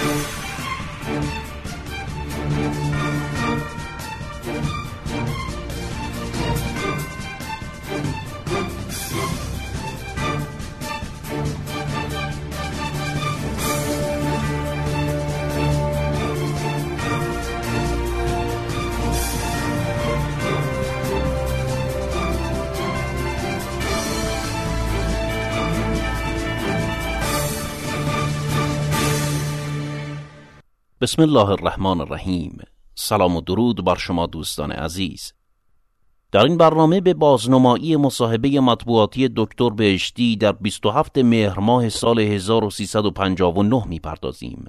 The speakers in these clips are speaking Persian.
بسم الله الرحمن الرحیم. سلام و درود بر شما دوستان عزیز. در این برنامه به بازنمایی مصاحبه مطبوعاتی دکتر بهشتی در 27 مهر ماه سال 1359 می‌پردازیم.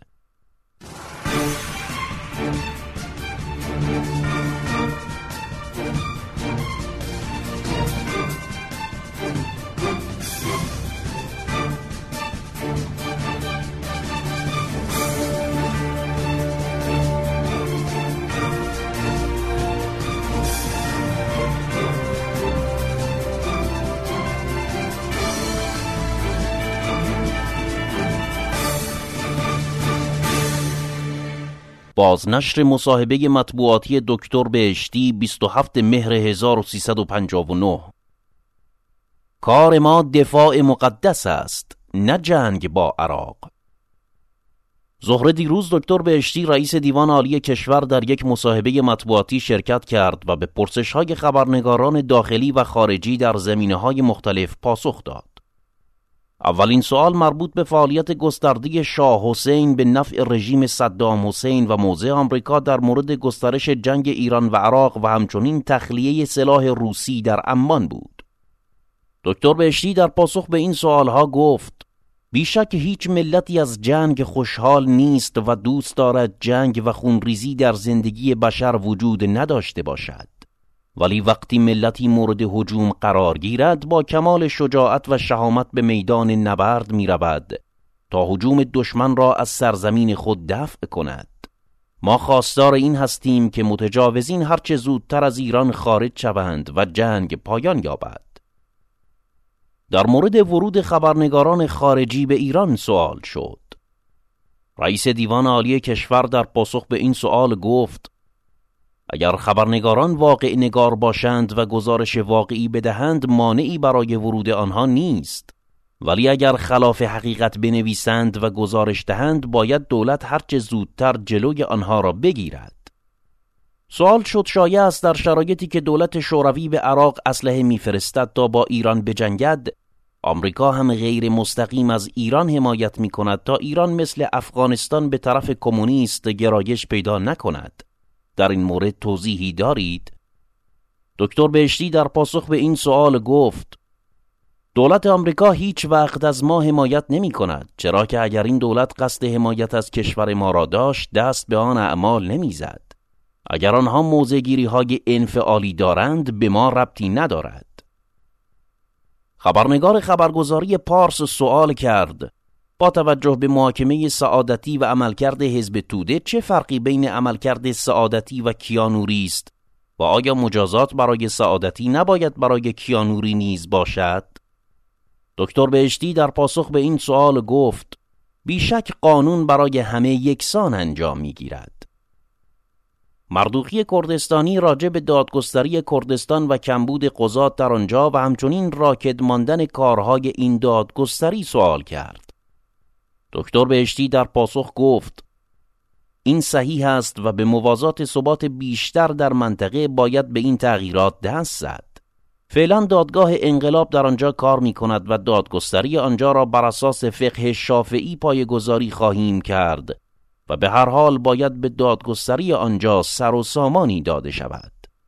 بازنشر مصاحبه مطبوعاتی دکتر بهشتی 27 مهر 1359. کار ما دفاع مقدس است، نه جنگ با عراق. ظهر دیروز دکتر بهشتی رئیس دیوان عالی کشور در یک مصاحبه مطبوعاتی شرکت کرد و به پرسش‌های خبرنگاران داخلی و خارجی در زمینه‌های مختلف پاسخ داد. اولین سوال مربوط به فعالیت گسترده شاه حسین به نفع رژیم صدام حسین و موضع آمریکا در مورد گسترش جنگ ایران و عراق و همچنین تخلیه سلاح روسی در عمان بود. دکتر بهشتی در پاسخ به این سوالها گفت: بیشک هیچ ملتی از جنگ خوشحال نیست و دوست دارد جنگ و خونریزی در زندگی بشر وجود نداشته باشد، ولی وقتی ملتی مورد هجوم قرار گیرد با کمال شجاعت و شهامت به میدان نبرد می رود تا هجوم دشمن را از سرزمین خود دفع کند. ما خواستار این هستیم که متجاوزین هرچه زودتر از ایران خارج شوند و جنگ پایان یابد. در مورد ورود خبرنگاران خارجی به ایران سوال شد. رئیس دیوان عالی کشور در پاسخ به این سوال گفت: اگر خبرنگاران واقع نگار باشند و گزارش واقعی بدهند مانعی برای ورود آنها نیست، ولی اگر خلاف حقیقت بنویسند و گزارش دهند باید دولت هرچه زودتر جلوی آنها را بگیرد. سوال شد شایع است در شرایطی که دولت شوروی به عراق اسلحه میفرستد تا با ایران بجنگد، آمریکا هم غیر مستقیم از ایران حمایت می کند تا ایران مثل افغانستان به طرف کمونیست گرایش پیدا نکند. در این مورد توضیحی دارید؟ دکتر بهشتی در پاسخ به این سوال گفت: دولت آمریکا هیچ وقت از ما حمایت نمی کند، چرا که اگر این دولت قصد حمایت از کشور ما را داشت دست به آن اعمال نمی زد. اگر آنها موضع‌گیری های انفعالی دارند به ما ربطی ندارد. خبرنگار خبرگزاری پارس سوال کرد: با توجه به محاکمه سعادتی و عملکرد حزب توده چه فرقی بین عملکرد سعادتی و کیانوری است و آیا مجازات برای سعادتی نباید برای کیانوری نیز باشد؟ دکتر بهشتی در پاسخ به این سوال گفت: بیشک قانون برای همه یکسان انجام می‌گیرد. مردوخی کردستانی راجع به دادگستری کردستان و کمبود قضات در آنجا و همچنین راکد ماندن کارهای این دادگستری سوال کرد. دکتر بهشتی در پاسخ گفت: این صحیح است و به موازات ثبات بیشتر در منطقه باید به این تغییرات دست زد. فعلا دادگاه انقلاب در آنجا کار می کند و دادگستری آنجا را بر اساس فقه شافعی پایه‌گذاری خواهیم کرد و به هر حال باید به دادگستری آنجا سر و سامانی داده شود.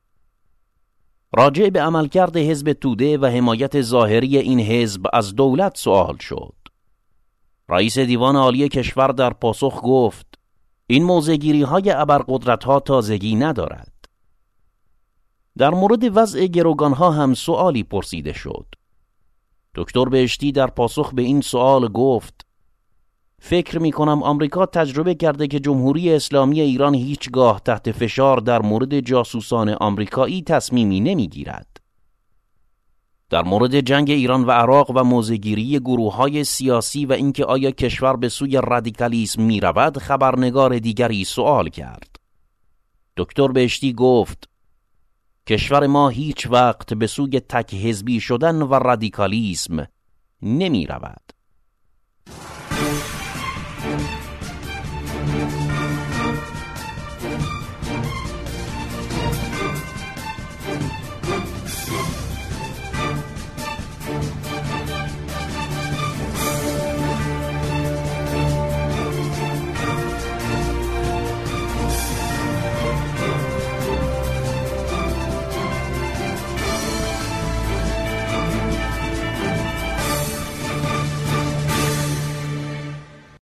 راجع به عملکرد حزب توده و حمایت ظاهری این حزب از دولت سوال شد. رئیس دیوان عالی کشور در پاسخ گفت: این موضع‌گیری‌های ابرقدرت‌ها تازگی ندارد. در مورد وضع گروگان‌ها هم سوالی پرسیده شد. دکتر بهشتی در پاسخ به این سوال گفت: فکر می‌کنم آمریکا تجربه کرده که جمهوری اسلامی ایران هیچگاه تحت فشار در مورد جاسوسان آمریکایی تصمیمی نمی‌گیرد. در مورد جنگ ایران و عراق و موضع‌گیری گروه‌های سیاسی و اینکه آیا کشور به سوی رادیکالیسم می‌رود، خبرنگار دیگری سوال کرد. دکتر بهشتی گفت: کشور ما هیچ وقت به سوی تک حزبی شدن و رادیکالیسم نمی‌رود.